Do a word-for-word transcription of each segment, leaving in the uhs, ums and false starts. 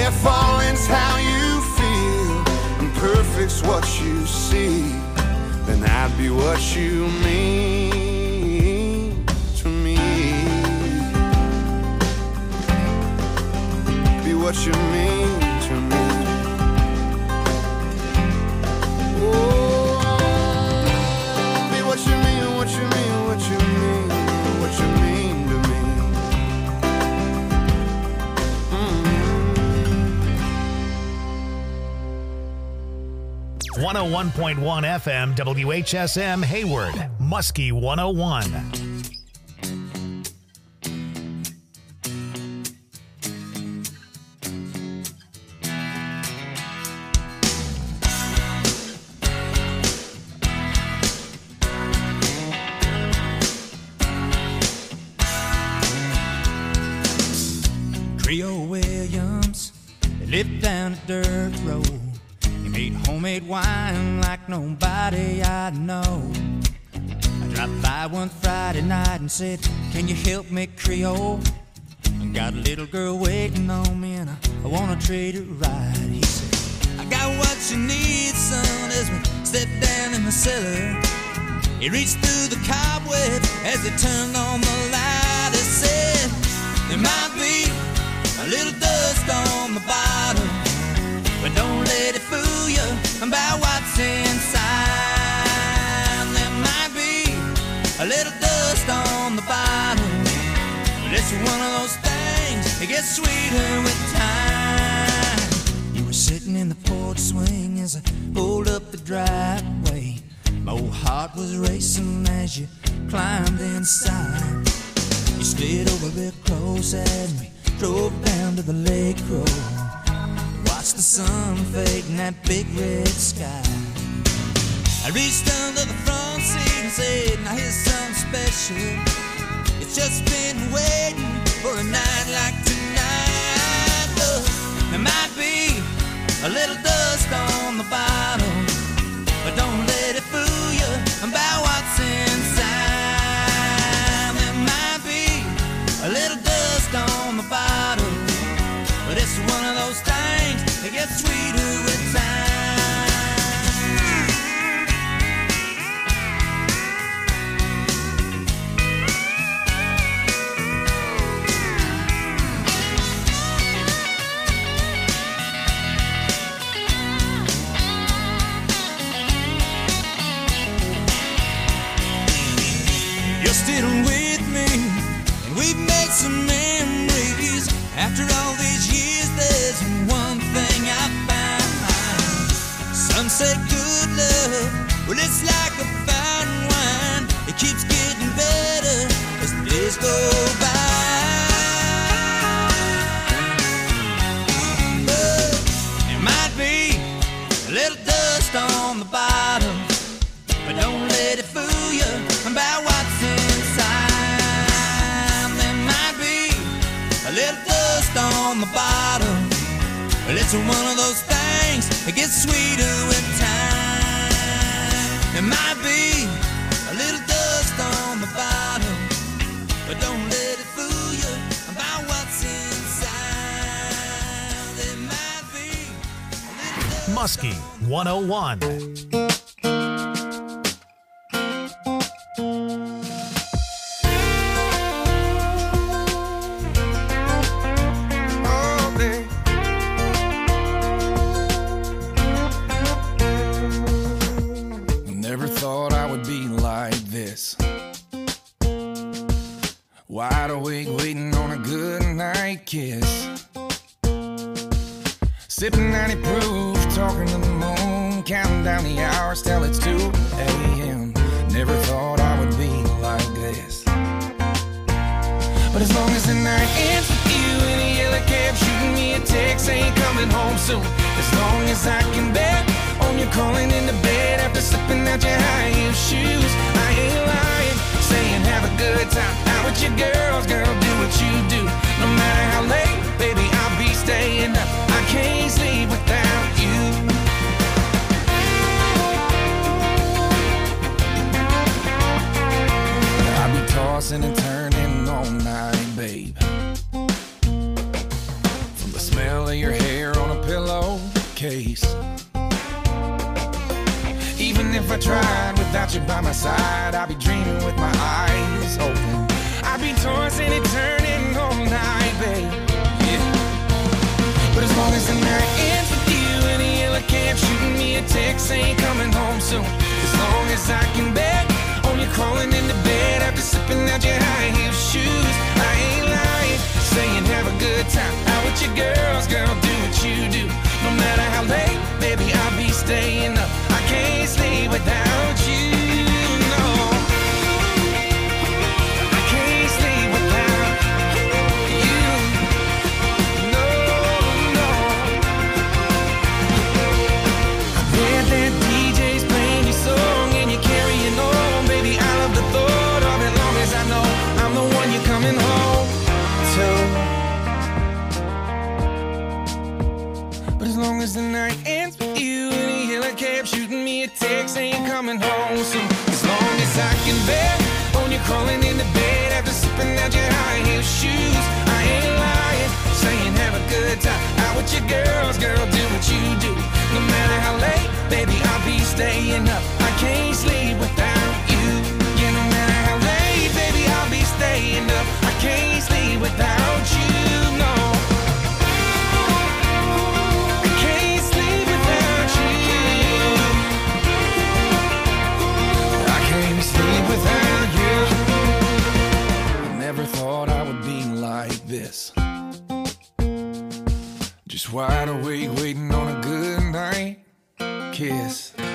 if falling's how you feel and perfect's what you see, then I'd be what you mean to me. Be what you mean to me. Oh, be what you mean, what you mean, what you mean, what you mean to me. one oh one point one F M W H S M Hayward, Muskie one oh one. Creole Williams lived down a dirt road. He made homemade wine like nobody I know. I dropped by one Friday night and said, can you help me, Creole? I got a little girl waiting on me and I, I want to treat her right. He said, I got what you need, son, as we stepped down in the cellar. He reached through the cobweb as he turned on the light. He said, there might be a little dust on the bottom, but don't let it fool you about what's inside. There might be a little dust on the bottom, but it's one of those things that gets sweeter with time. You were sitting in the porch swing as I pulled up the driveway. My old heart was racing as you climbed inside. You slid over real close and we drove down to the lake road. Watched the sun fade in that big red sky. I reached under the front seat and said, now here's something special. It's just been waiting for a night like tonight. Look, there might be a little dust on the bottom, but don't let it fool you about what's inside. There might be a little dust on the bottom, but it's one of those things that gets sweeter with time. You're still with me, and we've made some memories. After all these years, there's one thing I found. Some say good love, well, it's like a fine wine. It keeps getting better as the days go by. But there might be a little dust on the bottom, but don't let it fool you about what's inside. There might be a little dust on the bottom, but it's one of those things that gets sweeter with time. There might be a little dust on the bottom, but don't let it fool you about what's inside. There might be a little dust. Muskie one oh one. Wide awake, waiting on a good night kiss. Sipping ninety proof, talking to the moon, counting down the hours till it's two a.m. Never thought I would be like this. But as long as the night ends with you in a yellow cab, shooting me a text saying coming home soon. As long as I can bet on you crawling into bed after slipping out your high heel shoes, I ain't lying, saying have a good time out with your girls, girl, do what you do. No matter how late, baby, I'll be staying up. I can't sleep without you. I'll be tossing and turning all night, babe. From the smell of your hair even if I tried. Without you by my side, I'd be dreaming with my eyes open. I'd be tossing and turning all night, babe. Yeah. But as long as the night ends with you in a yellow cab, shooting me a text saying coming home soon. As long as I can bet on you crawling into bed after sipping out your high heel shoes. I ain't lying, saying have a good time out with your girls, girl, do what you do. No matter how late, baby, I'll be staying up. I can't sleep without you, no. I can't sleep without you, no, no. I bet that D J's playing your song and you're carrying on, baby. I love the thought of it, long as I know I'm the one you're coming home to. But as long as the night ends with you in a yellow cab, shooting me a text saying coming home soon. As long as I can bet on you crawling into bed after sipping out your high heel shoes. I ain't lying, saying have a good time out with your girls, girl, do what you do. No matter how late, baby, I'll be staying up. I can't sleep without you. Yeah, no matter how late, baby, I'll be staying up. I can't sleep without you, no. I can't sleep without you. I can't sleep without you. I never thought I would be like this. Just wide awake, waiting on a good night kiss.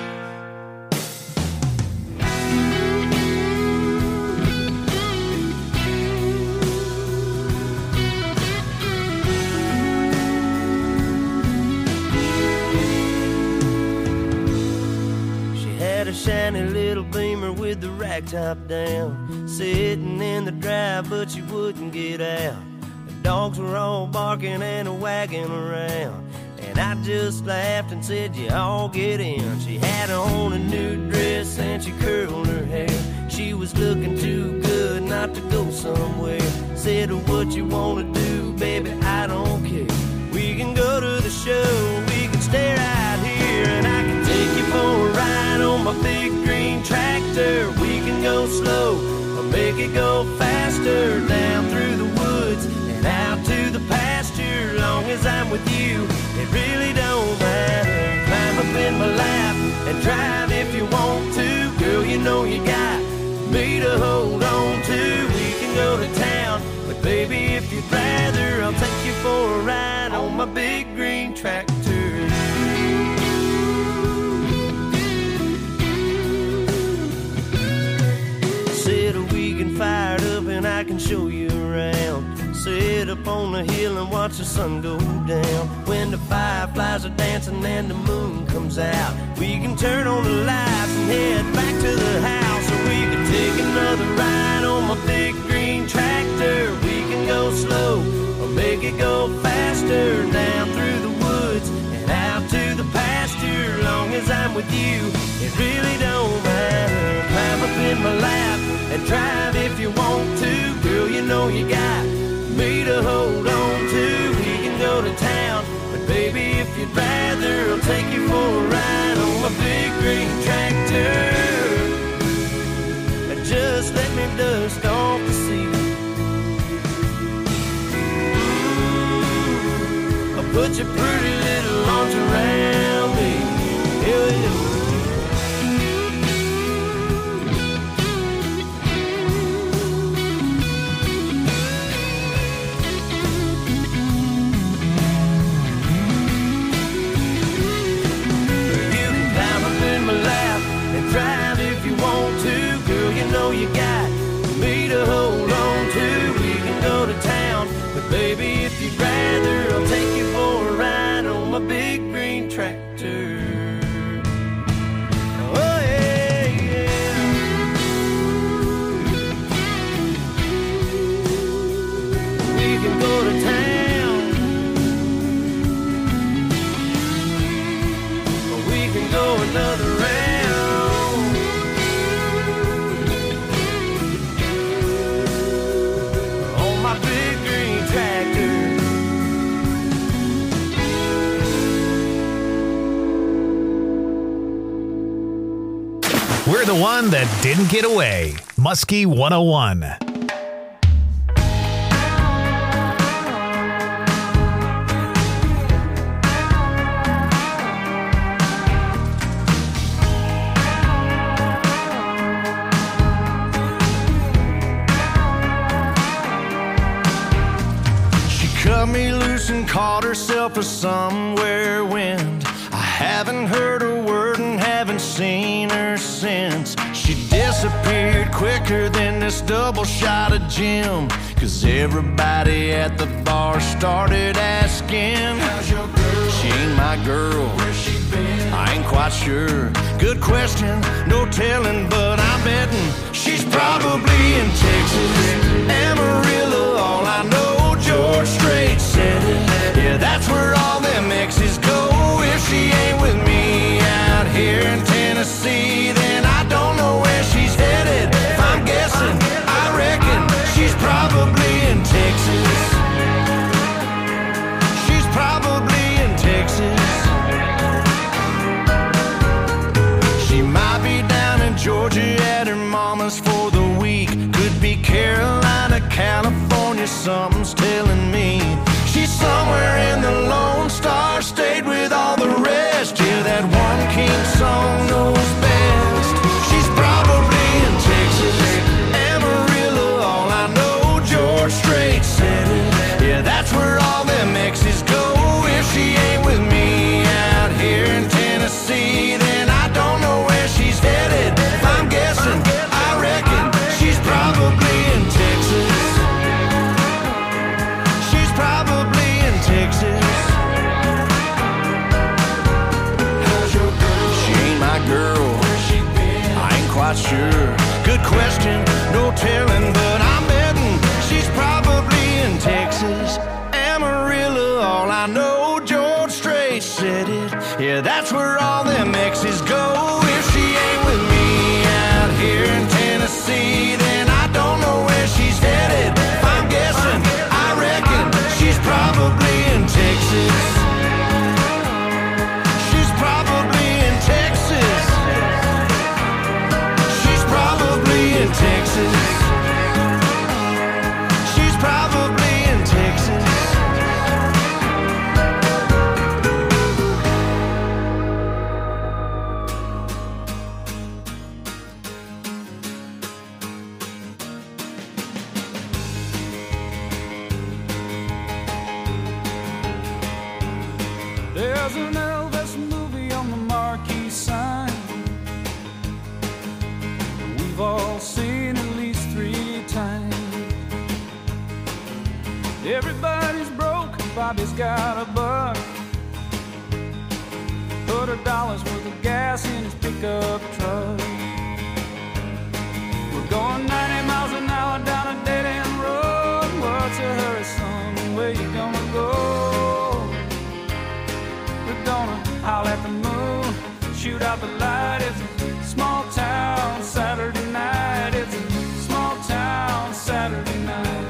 She had a shiny little Beamer with the rag top down, sitting in the drive, but she wouldn't get out. The dogs were all barking and a wagging around, and I just laughed and said, you all get in. She had on a new dress and she curled her hair. She was looking too good not to go somewhere. Said, what you wanna do, baby, I don't care. We can go to the show, we can stay right here, and I can take you for a ride on my big green tractor. We can go slow or make it go faster, down through the woods and out to the pasture. Long as I'm with you, it really don't matter. Climb up in my lap and drive if you want to. Girl, you know you got me to hold on to. We can go to town, but baby, if you'd rather, I'll take you for a ride on my big green tractor. Sit a weekend fired up and I can show you around. Sit up on the hill and watch the sun go down. When the fireflies are dancing and the moon comes out, we can turn on the lights and head back to the house. Or we can take another ride on my big green tractor. We can go slow or make it go faster, down through the woods and out to the pasture. Long as I'm with you, it really don't matter. Climb up in my lap and drive if you want to. Girl, you know you got me to hold on to. We can go to town, but baby, if you'd rather, I'll take you for a ride on my big green tractor. And just let me dust off the seat. Ooh, I'll put your pretty little arms around me. Yeah, yeah. Drive if you want to, girl, you know you got me to hold on to. We can go to town, but baby, if you'd rather, I'll take you for a ride on my big green tractor. Oh yeah, yeah. We can go to town, or we can go another round. We're the one that didn't get away. Muskie one oh one. Cut me loose and caught herself a somewhere wind. I haven't heard a word and haven't seen her since. She disappeared quicker than this double shot of gin. Cause everybody at the bar started asking, how's your girl? She ain't my girl. Where's she been? I ain't quite sure. Good question, no telling, but I'm betting she's probably in Texas. Amarillo, all I know, George Strait said it. Yeah, that's where all them exes go. If she ain't with me out here in Tennessee, then I don't know where she's headed. If I'm guessing, I reckon she's probably in Texas. She's probably in Texas. She might be down in Georgia at her mama's for the week. Could be Carolina, California, something's telling me. She's somewhere in the Lone Star State with all the rest. Yeah, that one king song knows best. She's probably in Texas. Amarillo, all I know, George Strait said it. Yeah, that's where all them exes go. If she ain't with me out here in Tennessee, then I don't know where she's headed. If I'm guessing, I reckon she's probably in Texas. She's probably in Texas. How's your girl? She ain't my girl. Where's she been? I ain't quite sure. Good question, no telling, but I'm betting she's probably in Texas. Amarillo, all I know, George Strait said it. Yeah, that's where all them exes go. If she ain't with me out here in Tennessee, then I don't know where she's headed. If I'm guessing, I reckon she's probably in Texas. She's probably in Texas. She's probably in Texas. She's probably in Texas. There's an Elvis movie on the marquee sign. We've all seen at least three times. Everybody's broke, Bobby's got a buck. Put a dollar's worth of gas in his pickup truck. We're going ninety miles an hour down a dead-end road. What's a hurry, son? Where you gonna go? We're gonna howl at the moon, shoot out the light. It's a small town Saturday night. It's a small town Saturday night.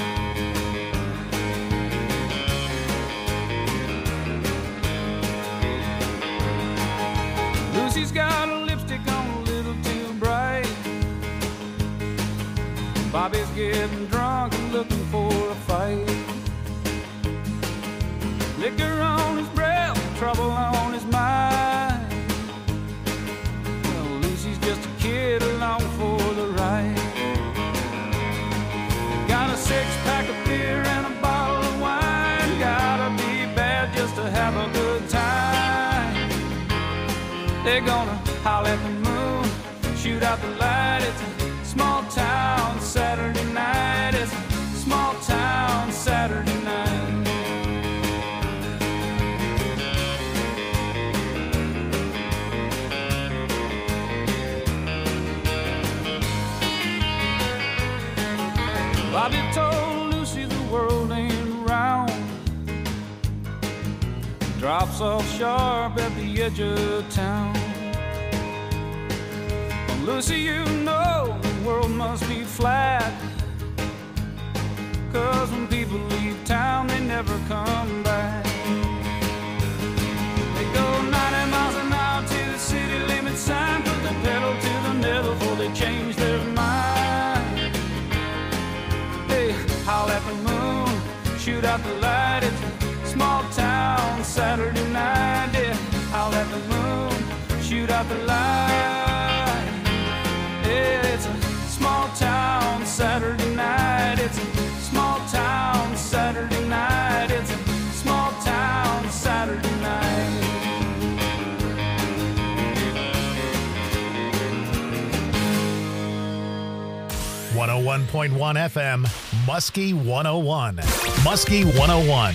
Lucy's got a lipstick on a little too bright. Bobby's getting drunk and looking for a fight. Liquor on his breath, trouble on his mind. Well, Lucy's just a kid along for the ride. Got a six-pack of beer and a bottle of wine. Gotta be bad just to have a good time. They're gonna howl at the moon, shoot out the light. It's a small town Saturday night. It's a small town Saturday night. Bobby told Lucy the world ain't round. Drops off sharp at the edge of town. Well, Lucy, you know the world must be flat. Cause when people leave town, they never come back. They go ninety miles an hour to the city limit sign, put the pedal to the shoot out the light. Yeah, it's a small town Saturday night. It's a small town Saturday night. It's a small town Saturday night. one oh one point one F M, Muskie one oh one. Muskie one oh one.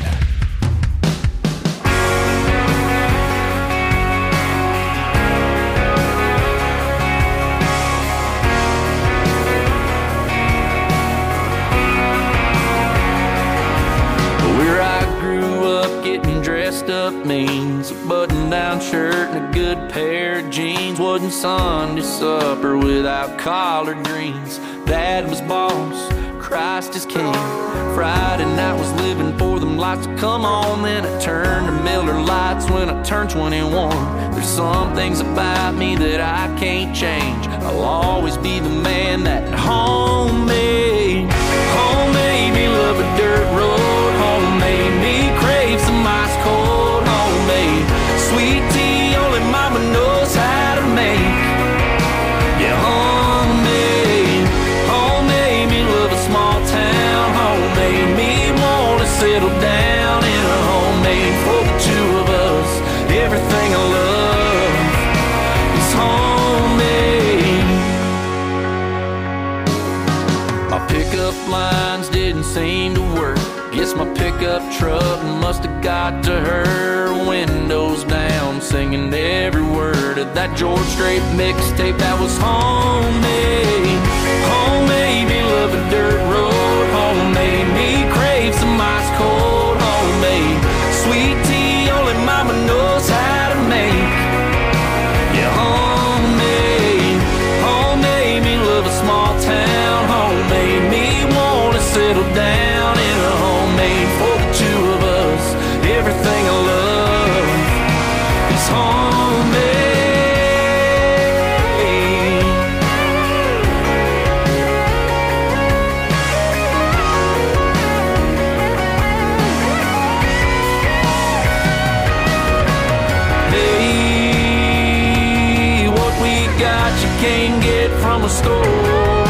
Where I grew up, getting dressed up means a button-down shirt and a good pair of jeans. Wasn't Sunday supper without collard greens. Dad was boss, Christ is king. Friday night was living for them lights to come on. Then I turned to Miller Lights when I turned twenty-one. There's some things about me that I can't change. I'll always be the man that home made. Home made me love a dirt road. Home made me crave some ice cold. Home made sweet tea only mama knows how to make. Yeah, home made. Home made me love a small town. Home made me want to settle down in a homemade for the two of us. Everything I love is homemade. My pickup lines didn't seem to work. Guess my pickup truck must have got to her. Windows down, singing every word of that George Strait mixtape that was homemade. Homemade me love a dirt road. Homemade me crave some ice cold. Homemade sweet tea only mama knows how to make. Yeah, homemade. Homemade me love a small town. Homemade me want to settle down in a homemade for the two of us. Everything I love is homemade. Hey, what we got you can't get from a store.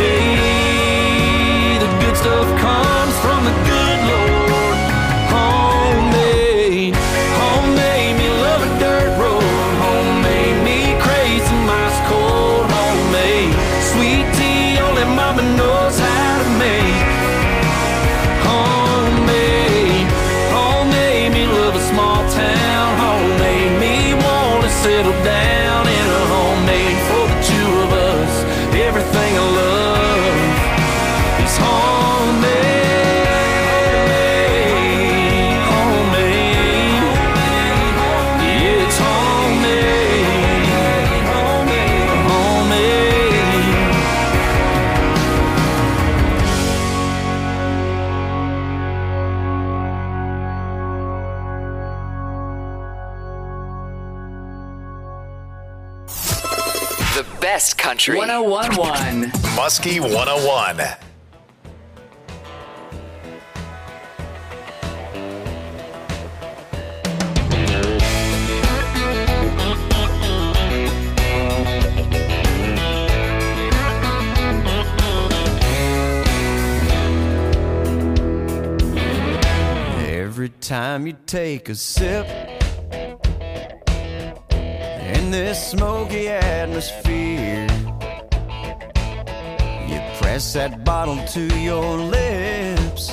Hey, the good stuff comes from the good Lord. Homemade, homemade me love a dirt road. Homemade me crave some ice cold. Homemade sweet tea only mama knows how to make. Homemade, homemade me love a small town. Homemade me want to settle down in a homemade for the two of us. Everything I love is homemade. Homemade. Yeah, it's homemade. Homemade. The best country. one oh one point one. Muskie one oh one. Every time you take a sip in this smoky atmosphere, you press that bottle to your lips,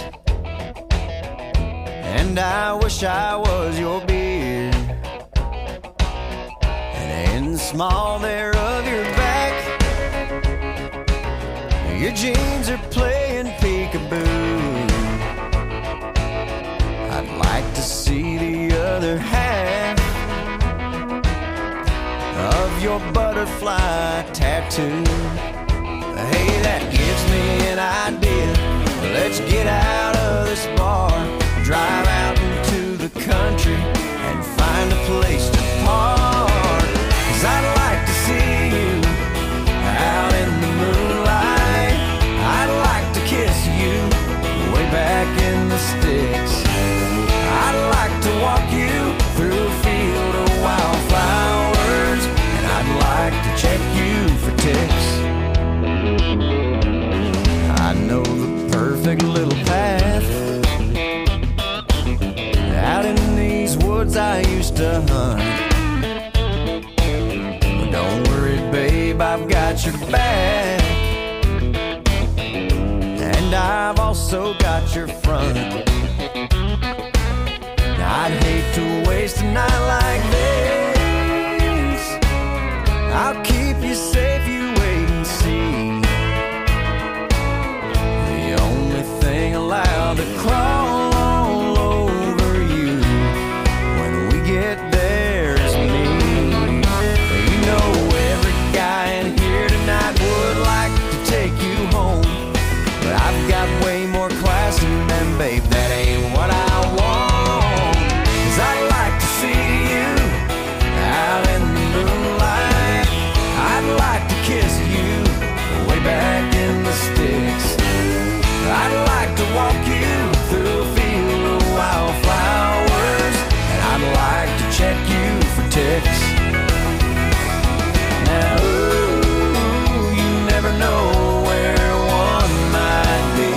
and I wish I was your beer. And in the small there of your back, your jeans are playing peekaboo. I'd like to see the other half of your butterfly tattoo. Hey, that gives me an idea. Let's get out of this bar, drive out into the country, and find a place to park. 'Cause I'd like to see you out in the moonlight. I'd like to kiss you way back in the sticks. I'd like to walk you through a field of wildflowers got your back, and I've also got your front. I'd hate to waste a night like this. I'll keep you safe, you wait and see. The only thing allowed to crawl all over you when we get there is me. You know every guy in here tonight would like to take you home, but I've got way more class in them, babe, that ain't what I want. 'Cause I'd like to see you out in the moonlight. I'd like to kiss you way back in the sticks. I'd like to walk you through a field of wildflowers, and I'd like to check you for ticks. Now, ooh, you never know where one might be.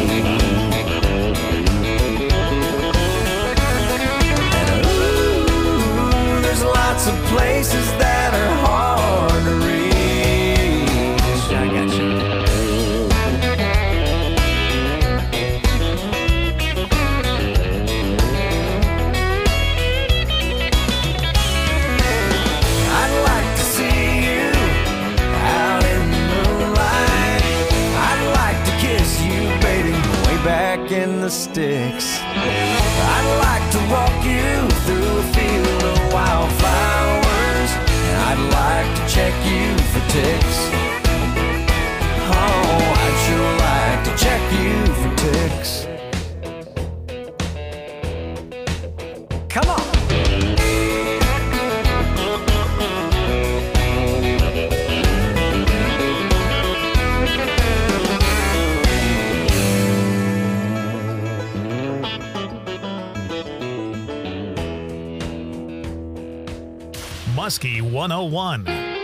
And ooh, there's lots of places that are hard to reach. I got you. I'd like to see you out in the moonlight. I'd like to kiss you, baby, way back in the sticks. I'd like to walk you through a field of wildflowers, and I'd like to check you for ticks. Oh, I'd sure like to check you for ticks. Come on. Muskie one oh one.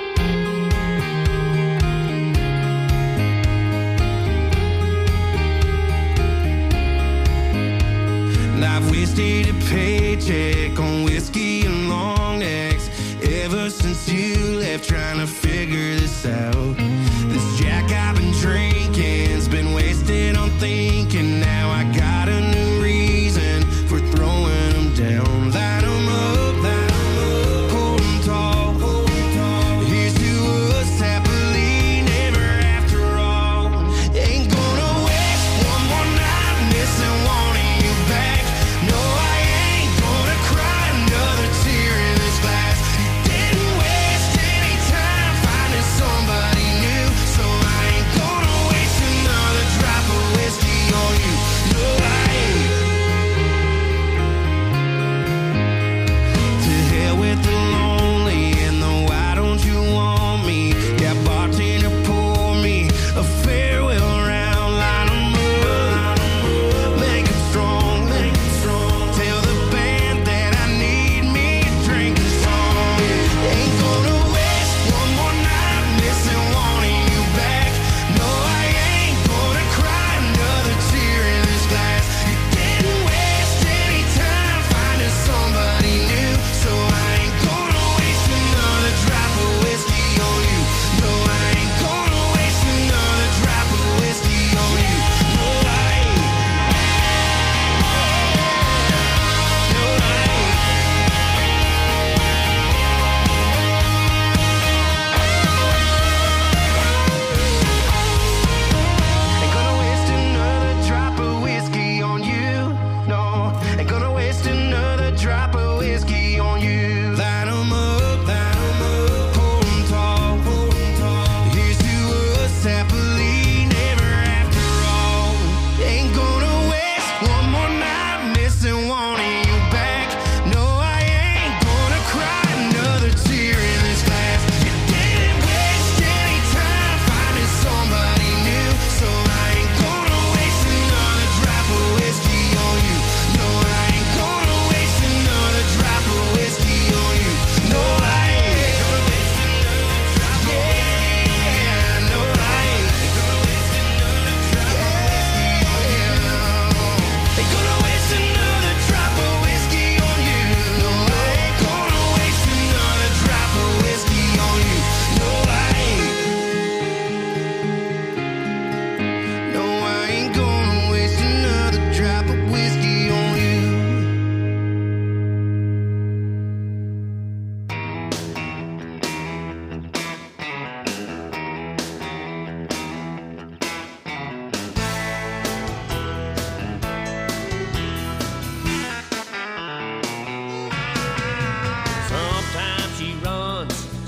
And I've wasted a paycheck on whiskey and long necks ever since you left, trying to figure this out. This Jack I've been drinking's been wasted on thinking. Now I got a new reason for throwing them down. Light 'em up, light 'em up, hold 'em tall. Here's to us happily never after all. Ain't gonna waste one more night missing wanting you back. No, I ain't gonna cry another tear in this glass. Didn't waste any time finding somebody new, so I ain't gonna waste another drop of whiskey on you.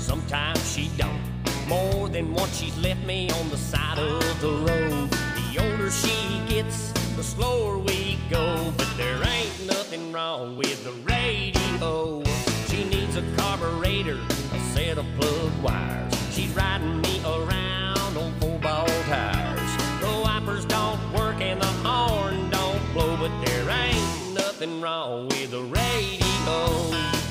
sometimes she don't. More than once she's left me on the side of the road. The older she gets, the slower we go. But there ain't nothing wrong with the radio. She needs a carburetor, a set of plug wires. She's riding me around on four-ball tires. The wipers don't work and the horn don't blow. But there ain't nothing wrong with the radio.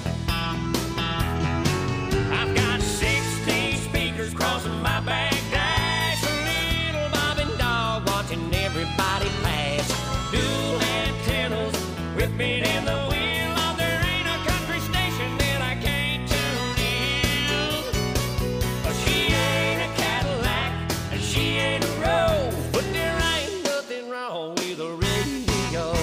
I've got sixty speakers crossing my back dash. A little bobbing dog watching everybody pass. Dual antennas whipping in the wind. Oh, there ain't a country station that I can't tune in. She ain't a Cadillac and she ain't a Rose. But there ain't nothing wrong with the radio.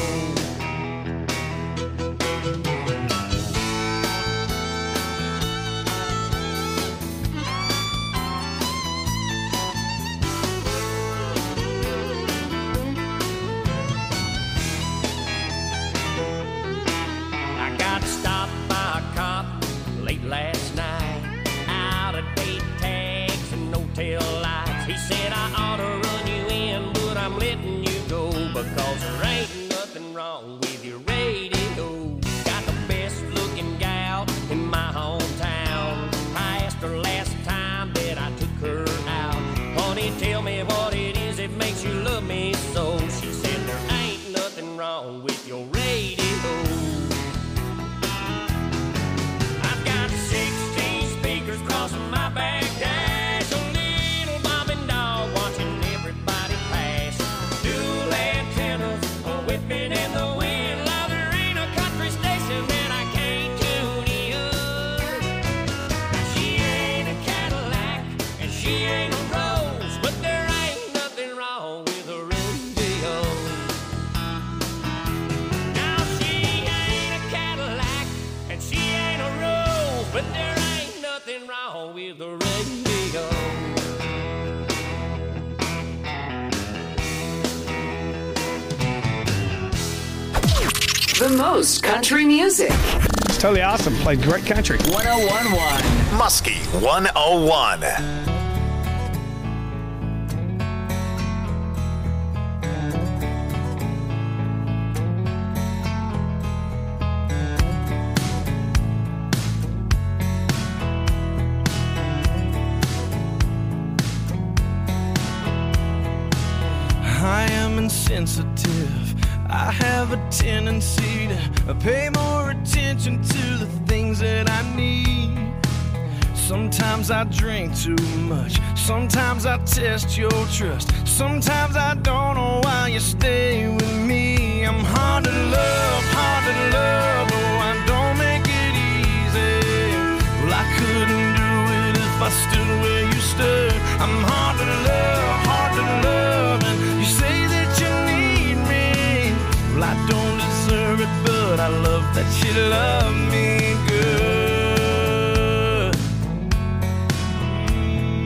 I got stopped by a cop late last night, out of date tags and no tail lights. He said I ought to run you in, but I'm letting you go because there ain't nothing wrong with your radio. Got the best looking gal in my hometown. I asked her last time that I took her out, honey, tell me what it is that makes you love me so. She said there ain't nothing wrong with your radio. I've got sixteen speakers crossing my back dash. A little bobbing dog watching everybody pass. Dual antennas whipping in the wind. Now there ain't a country station that I can't tune in. She ain't a Cadillac and she ain't a Rose. But there ain't nothing wrong with the radio. Now she ain't a Cadillac and she ain't a Rose. But there ain't nothing wrong with the radio. The most country music. It's totally awesome. Played great country. one oh one point one. Muskie one oh one. I am insensitive. I have a tendency to pay more attention to the things that I need. Sometimes I drink too much. Sometimes I test your trust. Sometimes I don't know why you stay with me. I'm hard to love, hard to love. Oh, I don't make it easy. Well, I couldn't do it if I stood where you stood. I'm hard to love, hard to love. And you say that you need me. Well, I don't deserve it, but I love that you love me good. Mm,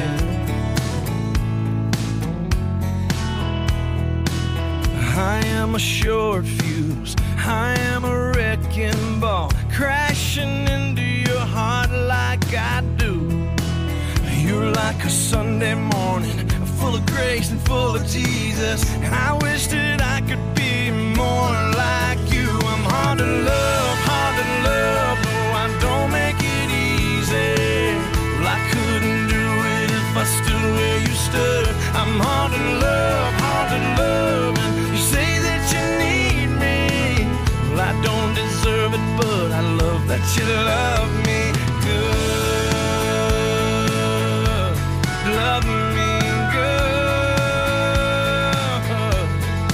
yeah. I am a short fuse. I am a wrecking ball, crashing into your heart like I do. You're like a Sunday morning, full of grace and full of Jesus. I wish that I could be more like you. I'm hard to love, hard to love. No, I don't make it easy. Well, I couldn't do it if I stood where you stood. I'm hard to love, hard to love. And you say that you need me. Well, I don't deserve it, but I love that you love me good. Love me good.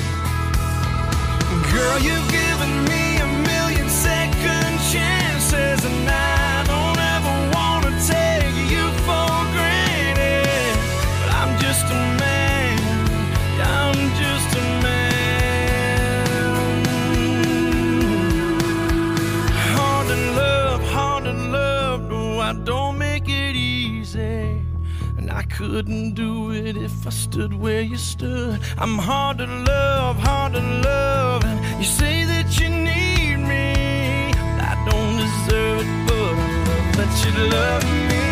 Girl, you've given me a million second chances, and I don't ever want to take you for granted. But I'm just a man. I'm just a man. Hard to love, hard to love. No, I don't make it easy. I couldn't do it if I stood where you stood. I'm hard to love, hard to love. And you say that you need me. I don't deserve it, but I love that you love me.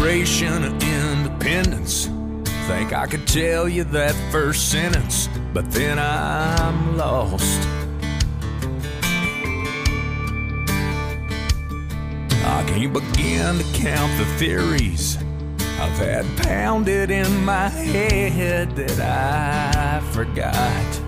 Declaration of Independence. Think I could tell you that first sentence, but then I'm lost. I can't begin to count the theories I've had pounded in my head that I forgot.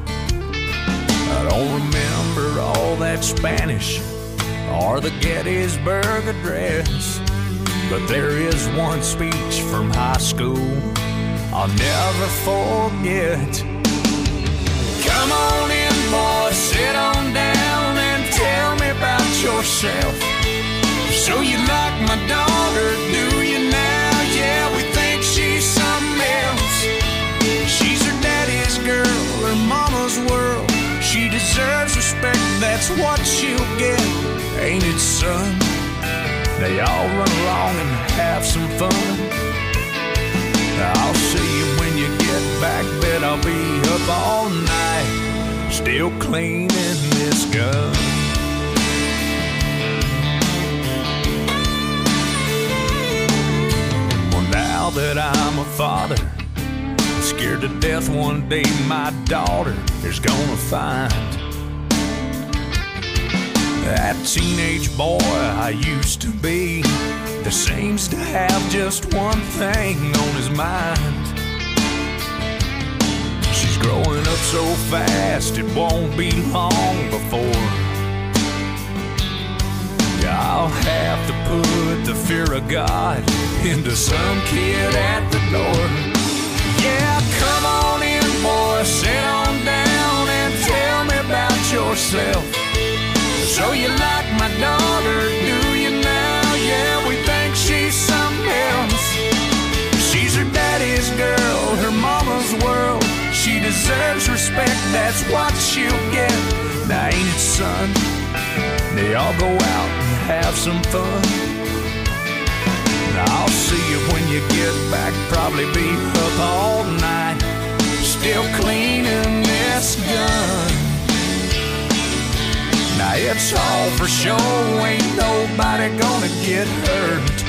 I don't remember all that Spanish or the Gettysburg Address, but there is one speech from high school I'll never forget. Come on in, boy, sit on down and tell me about yourself. So you like my daughter, do you now? Yeah, we think she's something else. She's her daddy's girl, her mama's world. She deserves respect, that's what she'll get, ain't it, son? They all run along and have some fun. I'll see you when you get back, bet I'll be up all night, still cleaning this gun. Well, now that I'm a father, I'm scared to death one day my daughter is gonna find that teenage boy I used to be that seems to have just one thing on his mind. She's growing up so fast it won't be long before I'll have to put the fear of God into some kid at the door. Yeah, come on in, boy, sit on down and tell me about yourself. So you like my daughter, do you now? Yeah, we think she's something else. She's her daddy's girl, her mama's world. She deserves respect, that's what she'll get. Now ain't it, son? They all go out and have some fun. Now I'll see you when you get back, probably be up all night, still cleaning this gun. Now it's all for show, ain't nobody gonna get hurt.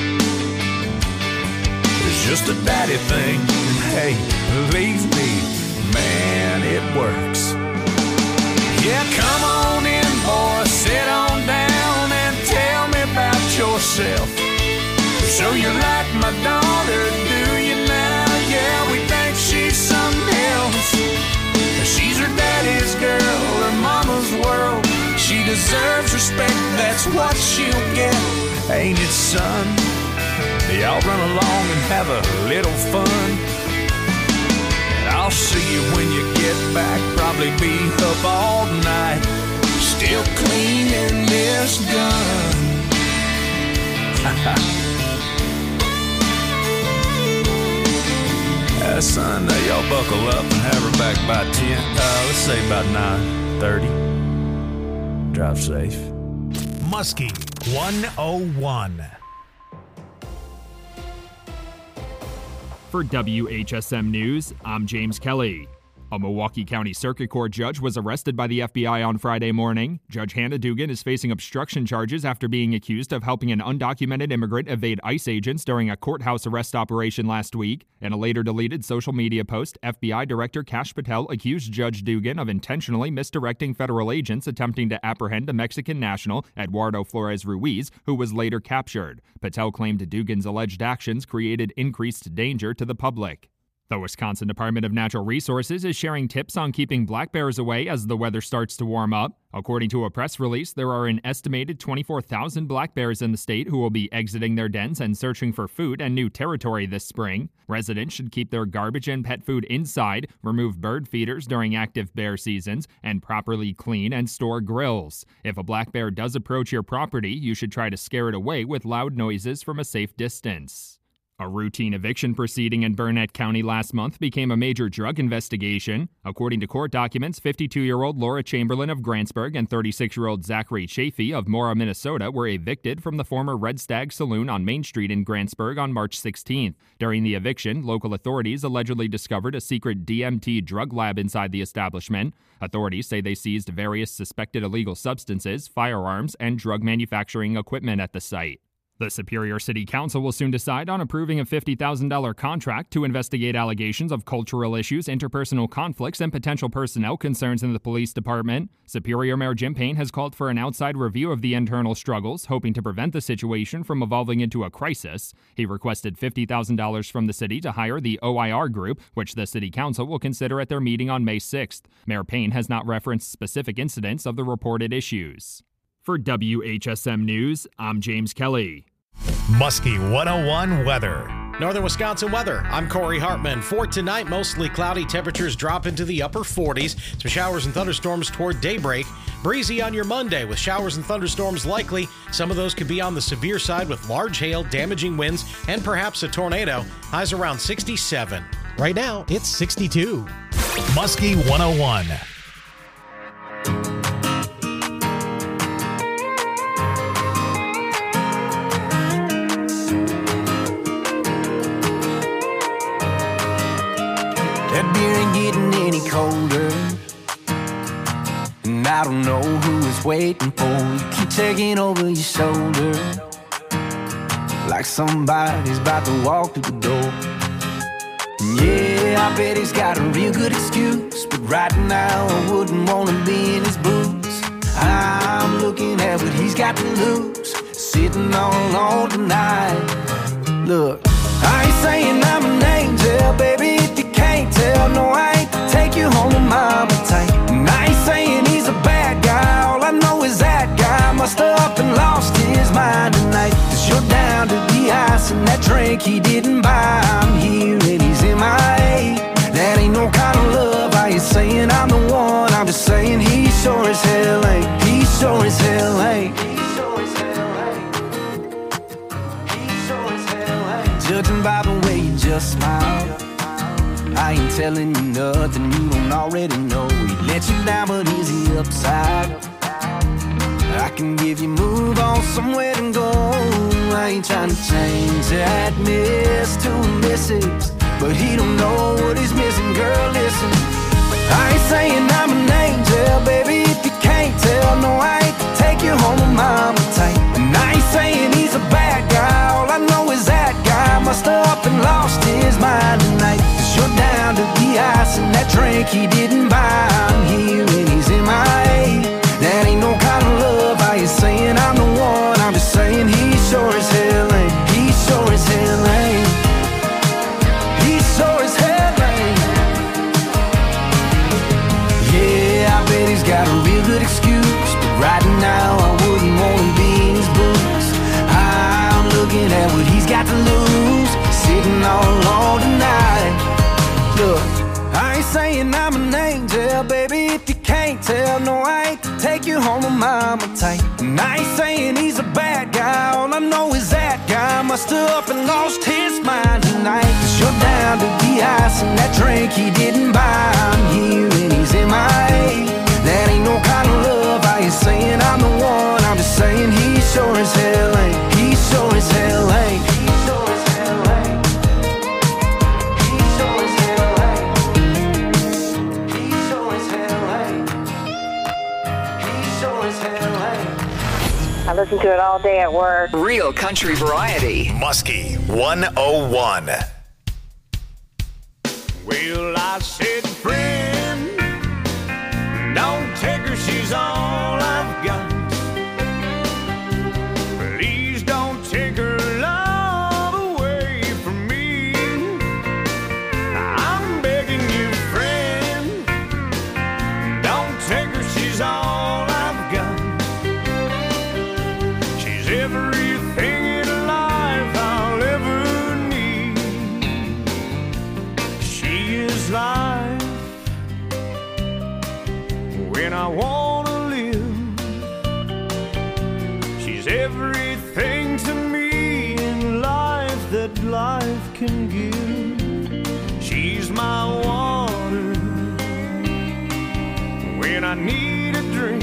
It's just a daddy thing, and hey, believe me, man, it works. Yeah, come on in, boy, sit on down and tell me about yourself. So you like my daughter, do you now? Yeah, we think she's something else. She's her daddy's girl, her mama's world. She deserves respect, that's what she'll get, ain't it, son? They all run along and have a little fun. And I'll see you when you get back, probably be up all night, still cleaning this gun. uh, son, now y'all buckle up and have her back by ten, uh, let's say about nine thirty. Drive safe. Muskie one oh one. For W H S M News, I'm James Kelly. A Milwaukee County Circuit Court judge was arrested by the F B I on Friday morning. Judge Hannah Dugan is facing obstruction charges after being accused of helping an undocumented immigrant evade ICE agents during a courthouse arrest operation last week. In a later deleted social media post, F B I Director Kash Patel accused Judge Dugan of intentionally misdirecting federal agents attempting to apprehend a Mexican national, Eduardo Flores Ruiz, who was later captured. Patel claimed Dugan's alleged actions created increased danger to the public. The Wisconsin Department of Natural Resources is sharing tips on keeping black bears away as the weather starts to warm up. According to a press release, there are an estimated twenty-four thousand black bears in the state who will be exiting their dens and searching for food and new territory this spring. Residents should keep their garbage and pet food inside, remove bird feeders during active bear seasons, and properly clean and store grills. If a black bear does approach your property, you should try to scare it away with loud noises from a safe distance. A routine eviction proceeding in Burnett County last month became a major drug investigation. According to court documents, fifty-two-year-old Laura Chamberlain of Grantsburg and thirty-six-year-old Zachary Chafee of Mora, Minnesota were evicted from the former Red Stag Saloon on Main Street in Grantsburg on March sixteenth. During the eviction, local authorities allegedly discovered a secret D M T drug lab inside the establishment. Authorities say they seized various suspected illegal substances, firearms, and drug manufacturing equipment at the site. The Superior City Council will soon decide on approving a fifty thousand dollars contract to investigate allegations of cultural issues, interpersonal conflicts, and potential personnel concerns in the police department. Superior Mayor Jim Payne has called for an outside review of the internal struggles, hoping to prevent the situation from evolving into a crisis. He requested fifty thousand dollars from the city to hire the O I R group, which the City Council will consider at their meeting on May sixth. Mayor Payne has not referenced specific incidents of the reported issues. For W H S M News, I'm James Kelly. Muskie one oh one weather. Northern Wisconsin weather. I'm Corey Hartman. For tonight, mostly cloudy. Temperatures drop into the upper forties. Some showers and thunderstorms toward daybreak. Breezy on your Monday with showers and thunderstorms likely. Some of those could be on the severe side with large hail, damaging winds, and perhaps a tornado. Highs around sixty-seven. Right now, it's sixty-two. Muskie one oh one. That beer ain't getting any colder, and I don't know who is waiting for you. Keep checking over your shoulder like somebody's about to walk through the door. And yeah, I bet he's got a real good excuse, but right now I wouldn't want to be in his boots. I'm looking at what he's got to lose, sitting all alone tonight. Look, I ain't saying I'm an angel, baby, if you can't tell. No, I ain't to take you home to mama tight. And I ain't saying he's a bad guy, all I know is that guy must have up and lost his mind tonight. Cause you're down to the ice and that drink he didn't buy. I'm here and he's in my A. That ain't no kind of love. I ain't saying I'm the one, I'm just saying he sure as hell ain't. He sure as hell ain't. Judging by the way you just smile, I ain't telling you nothing you don't already know. He let you down, but he's the upside. I can give you move on somewhere to go. I ain't trying to change that miss to a missus, but he don't know what he's missing. Girl, listen, I ain't saying I'm an angel, baby, if you can't tell. No, I ain't to take you home with mama tight. And I ain't saying he's a bad guy, all I know is that guy must have up and lost his mind tonight. Cause you're down to the ice and that drink he didn't buy. I'm here and he's in my A. That ain't no kind of love. I ain't saying I'm the one, I'm just saying he sure as hell ain't. He sure as hell ain't. He sure as hell ain't. Yeah, I bet he's got a real good excuse, but right now I wouldn't want to be in his boots. I'm looking at what he's got to lose, sitting all alone tonight. Look, I ain't saying I'm an angel, baby, if you can't tell. No, I ain't to take you home with mama tight. And I ain't saying he's a bad guy, all I know is that guy must have up and lost his mind tonight. Cause you're down to the ice and that drink he didn't buy. I'm here and he's in my A. That ain't no kind of love. I ain't saying I'm the one, I'm just saying he sure as hell ain't. He sure as hell ain't. He sure as hell ain't. He sure as hell ain't. He sure as hell ain't. He sure as hell ain't. I listen to it all day at work. Real country variety. Muskie one oh one. Well, I said, friend, don't take her, she's all I've got. Please don't take her love away from me. I'm begging you, friend, don't take her, she's all I've got. She's everything in life I'll ever need. She is life when I wanna live. She's everything to me in life that life can give. She's my water when I need a drink.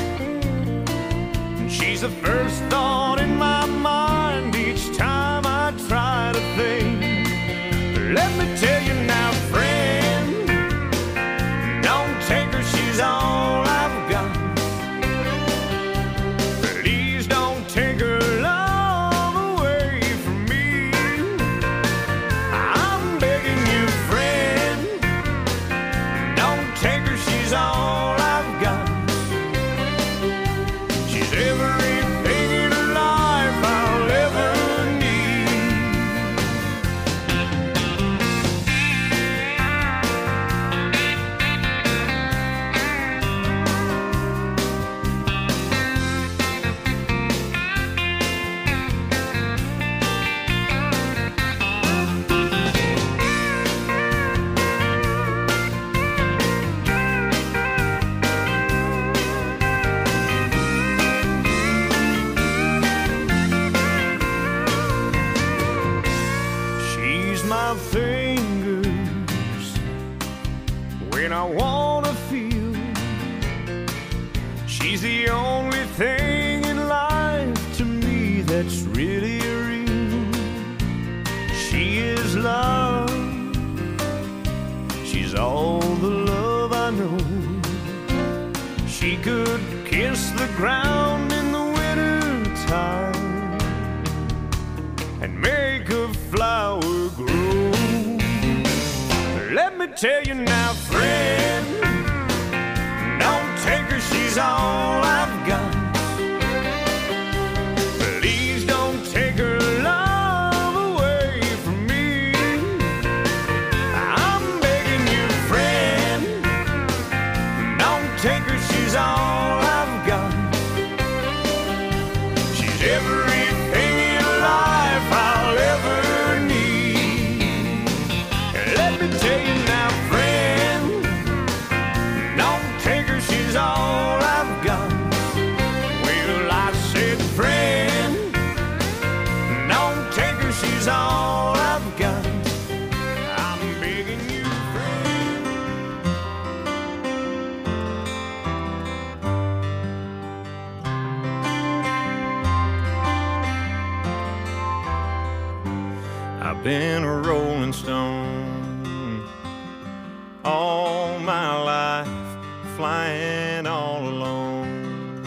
And she's the first thought in my mind each time I try to think. Let me tell you now, friend, don't take her, she's all I've got. Please don't take her love that's really real. She is love. She's all the love I know. She could kiss the ground in the winter time and make a flower grow. Let me tell you now, friend, don't take her, she's all I've got. Please don't take her love away from me. I'm begging you, friend, don't take her, she's all I've got. She's everything in life I'll ever need. Let me tell you now, friend, don't take her, she's all I've got. Well, I said, friend, don't take her, she's all I've got. I'm begging you, friend. I've been a rolling stone all my life, flying all alone,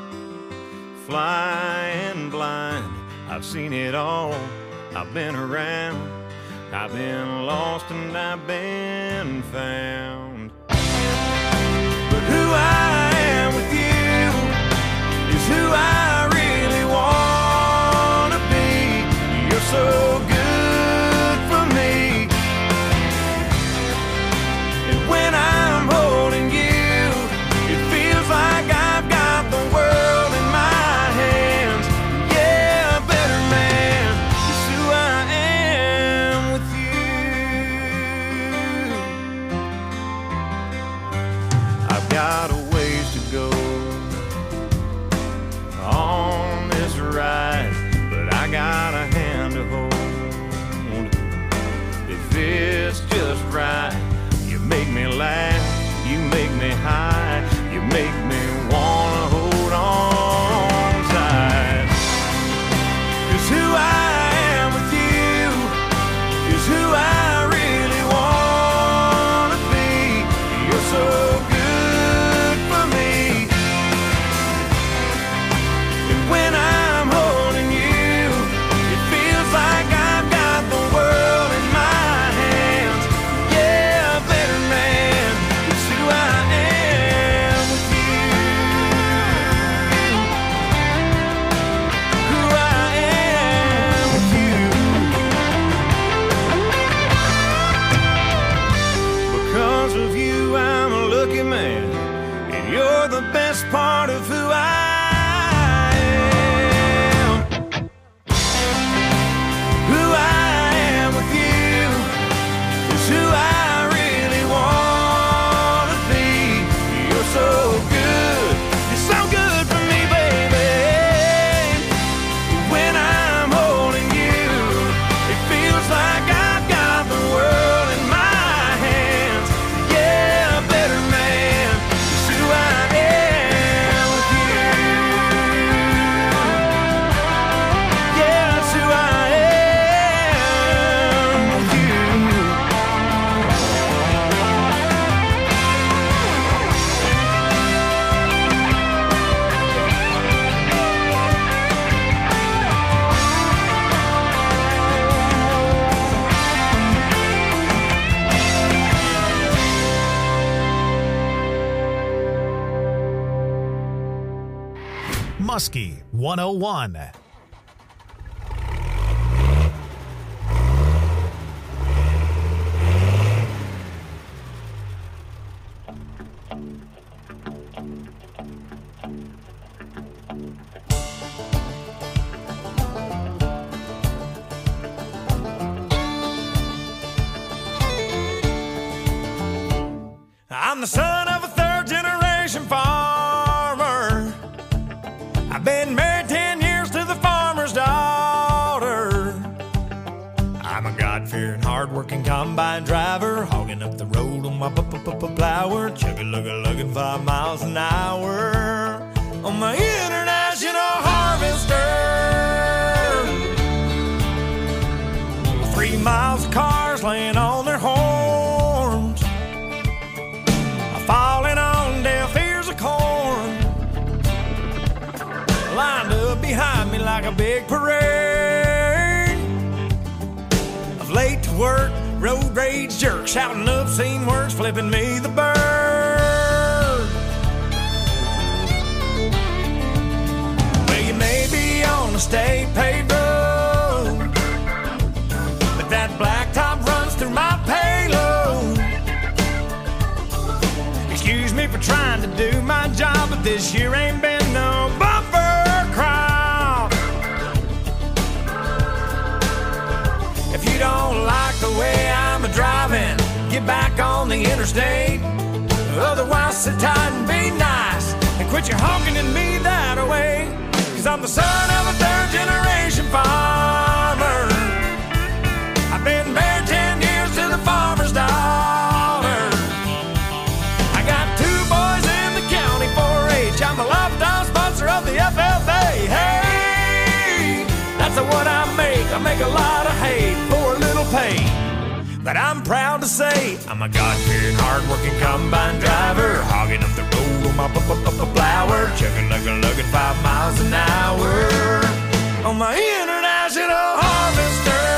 flying blind. I've seen it all, I've been around, I've been lost and I've been found. But who I am with you is who I really want to be. You're so good for me. And when I'm holding you, it feels like I've got the world in my hands. Yeah, better man is who I am with you. I've got a ways to go on this ride, but I got a hand to hold. If it's just right, you make me laugh, you make me high, you make me wanna hold on tight. 'Cause who I am with you is who I really wanna be. You're so good for me. And when I'm holding you, it feels like I've got the world in my hands. Yeah, better man is who I am with you. Who I am with you. Because of you, I'm a lucky man, and you're the best part of who I am. Who I am with you is who I really want to be. You're so good, you're so good for me, baby. When I'm holding you, it feels like I've got the world in my hands. Yeah, better man is who I am with you. Yeah, that's who I am with you. Muskie one oh one. I'm the son of a third generation farmer. I've been married ten years to the farmer's daughter. I'm a God-fearing, hard-working combine driver, hogging up the road on my plower, chugga-lugga-lugging five miles an hour on my international harvester. behind me like a big parade of late to work, road rage jerks, shouting obscene words, flipping me the bird. Well, you may be on a state paved road, but that blacktop runs through my payload. Excuse me for trying to do my job, but this year ain't been no bumper crop. If you don't like the way I'm a driving, get back on the interstate. Otherwise, sit tight and be nice and quit your honking at me that way. Cause I'm the son of a third generation farmer. I've been married ten years to the farmer's daughter. I got two boys in the county four H. I'm a lifetime sponsor of the F F A. Hey, that's what I make. I make a lot of hay for a little pay. But I'm proud to say I'm a God-fearing, hard-working combine driver, hogging up the road on my plower, chugging, lugging, lugging five miles an hour on my international harvester.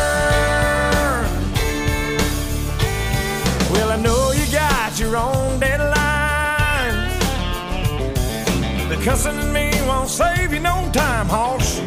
Well, I know you got your own deadlines, but cussing at me won't save you no time, hoss.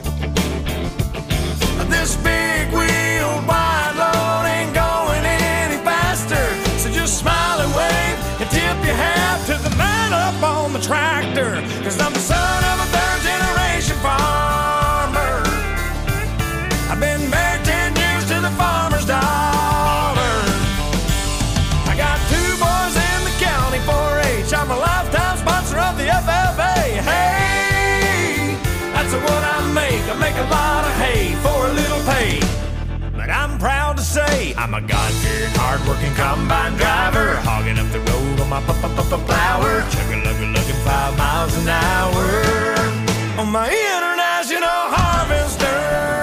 This big wheel wide load ain't going any faster, so just smile and wave and tip your hat to the man up on the tractor. Cause I'm the son of a third generation farmer. I've been married ten years to the farmer's daughter. I got two boys in the county four H. I'm a lifetime sponsor of the F F A. Hey, that's what I make. I make a lot of hay for a little pay. But I'm proud to say I'm a God-fearing, hard-working combine driver, hogging up the road on my plower, chugging, lugging, lugging five miles an hour on my international harvester.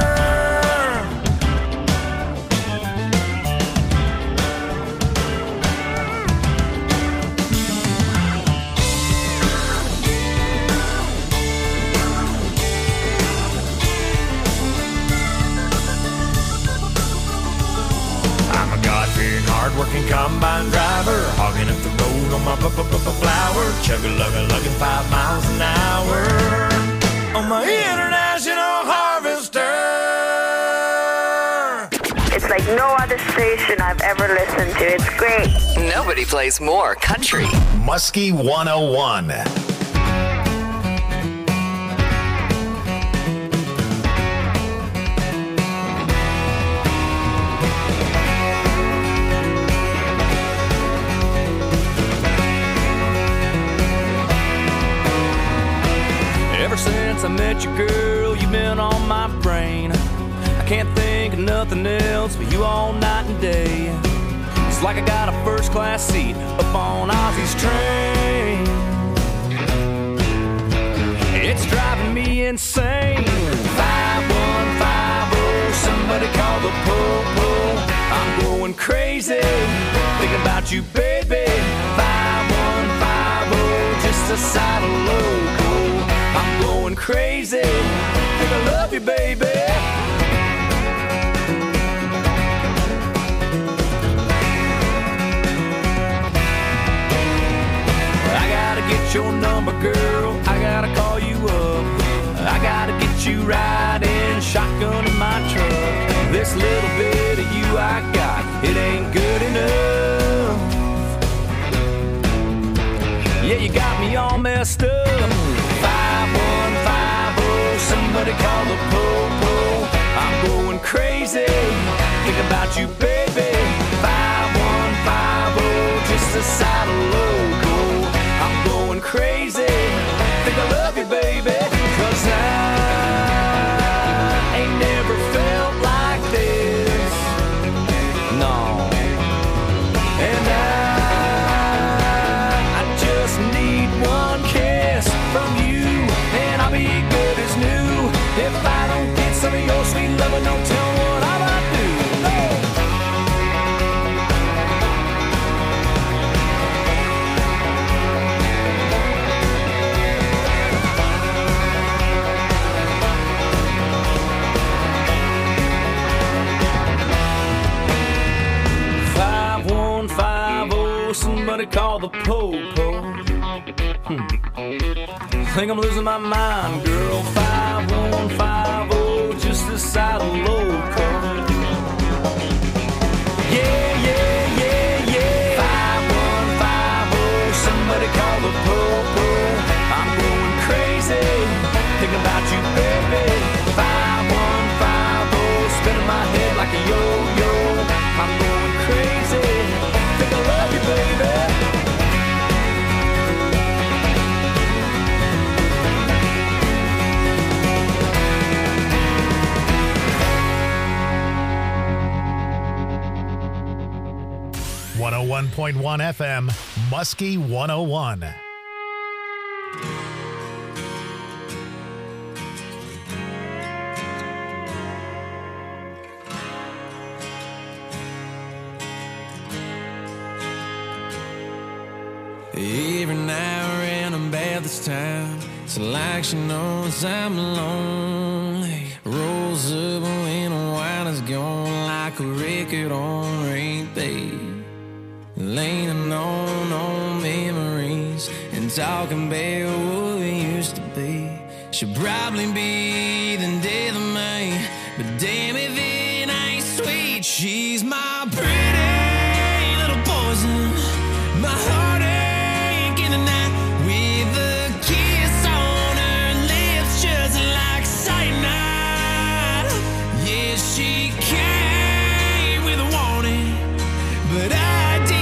Hard-working combine driver, hogging up the road on my flower, chugging, lugging, lugging five miles an hour on my international harvester. It's like no other station I've ever listened to. It's great. Nobody plays more country. Muskie one oh one. Since I met you, girl, you've been on my brain. I can't think of nothing else but you all night and day. It's like I got a first-class seat up on Ozzy's train. It's driving me insane. five one five oh, somebody call the po-po. I'm going crazy, thinking about you, baby. five one five oh, just a side of loco. I'm going crazy, think I love you, baby. I gotta get your number, girl, I gotta call you up. I gotta get you riding shotgun in my truck. This little bit of you I got, it ain't good enough. Yeah, you got me all messed up. five one five oh, somebody call the po-po. I'm going crazy, think about you, baby. five one five oh, just a side of loco. I'm going crazy, think I love you, baby. Cause I ain't never felt like this, no. And I I just need one kiss from you, and I'll be good as new. If I don't get some of your sweet loving, don't tell me what I might do. No. call the po-po. Hmm. Think I'm losing my mind, girl. Five one five oh, just this side of loco. Yeah, yeah, yeah, yeah. Five one five oh, somebody call the po-po. I'm going crazy, thinking about you, baby. Five one five oh, spinning my head like a yo-yo. I'm going crazy, think I love you, baby. one oh one point one F M, Muskie one oh one. Every now and then about this time, it's like she knows I'm lonely. Rolls up when the wine is gone like a record on repeat. Leaning on old memories and talking about what we used to be. She'll probably be the death of me, but damn if it ain't sweet. She's my pretty little poison, my heartache in the night, with a kiss on her lips just like cyanide. Yeah, she came with a warning, but I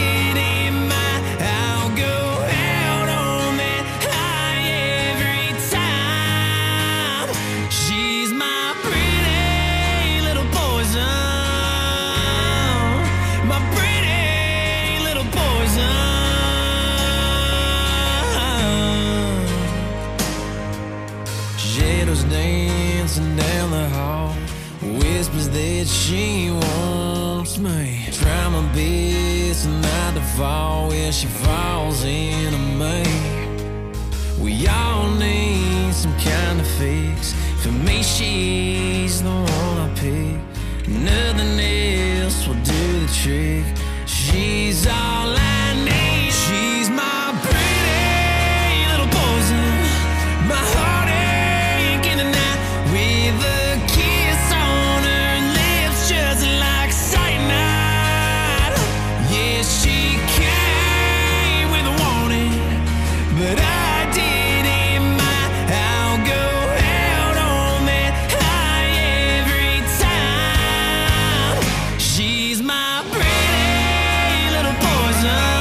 down the hall, whispers that she wants me. Try my best not to fall where she falls into me. We all need some kind of fix. For me, she's the one I pick. Nothing else will do the trick. She's all I need. She's my pretty little poison, my heartache in the night, with a kiss on her lips just like cyanide. Yeah, she came with a warning, but I didn't mind. I'll go out on that high every time. She's my pretty little poison,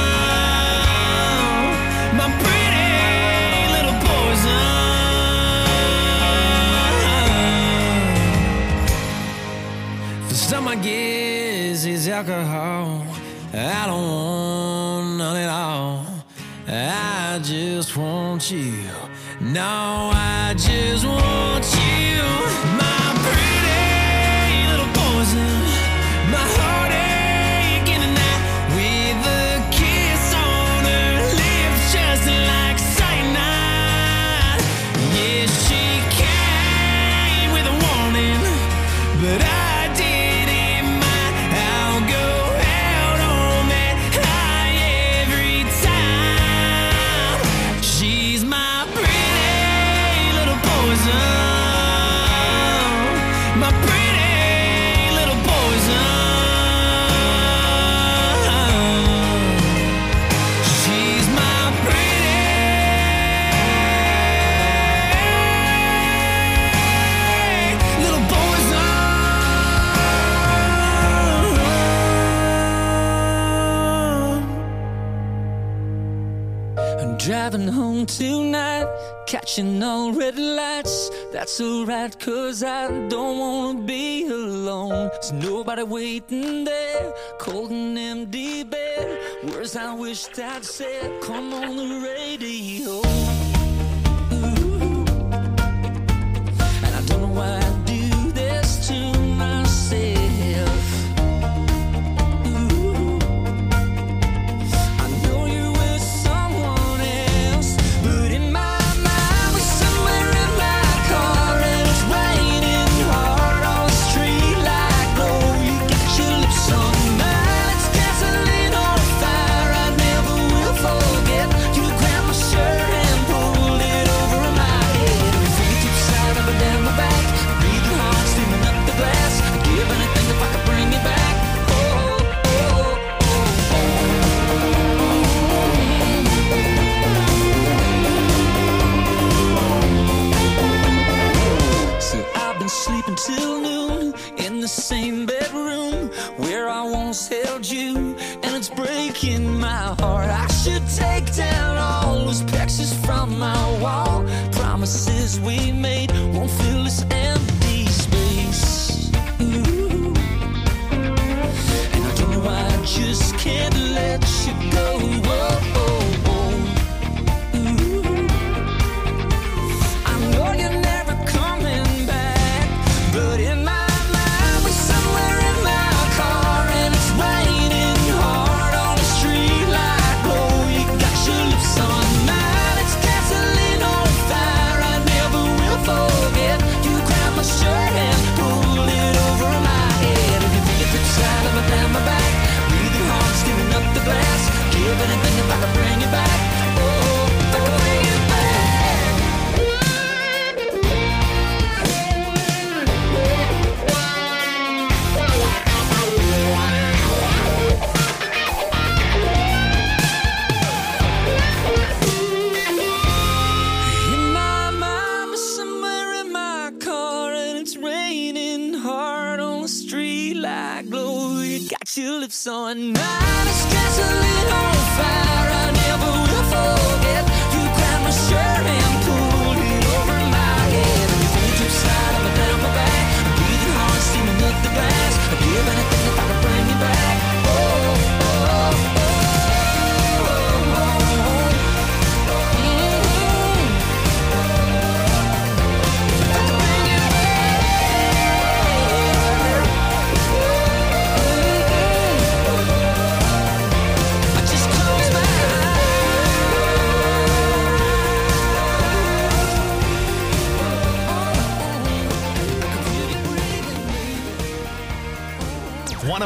my pretty little poison. Some I guess is alcohol. I don't want none at all. I just want you. No, I just want you. My pretty little poison, my heartache in the night, with a kiss on her lips just like cyanide. Yeah, she came with a warning, but I driving home tonight, catching all red lights. That's alright, cause I don't wanna be alone. There's nobody waiting there, cold and empty bed. Words I wished I'd said, come on the radio. Ooh. And I don't know why I do this to myself. Fall been sleeping till noon in the same bedroom where I once held you, and it's breaking my heart. I should take down all those pictures from my wall. Promises we made won't fill this empty space. Ooh. And I don't know why I just can't let you go. Whoa, whoa, whoa. Ooh. I know you're never coming back, but in my mind we're somewhere in my car, and it's raining hard on the street like glow. You got your lips on mine, it's gasoline on fire. I never will forget. You grabbed my shirt and pulled it over my head, and your fingertips sliding up down my back, breathing hard, skimming up the glass. Give anything if I could bring you back. Oh, if I could bring you in my mind, we're somewhere in my car, and it's raining hard on the street like glow. You got your lips on mine, it's gasoline on fire. I never will forget. You grabbed my shirt and pulled it over my head, and your fingertips slide up and down my back, breathing hard, steaming up the glass. I'd give anything if I could bring you back. Oh, oh, oh, oh, oh,